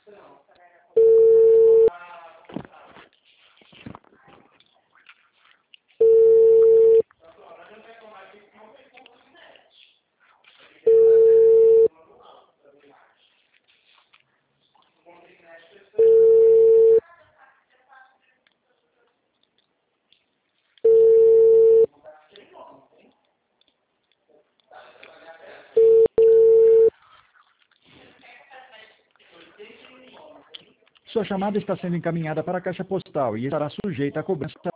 Sua chamada está sendo encaminhada para a caixa postal e estará sujeita a cobrança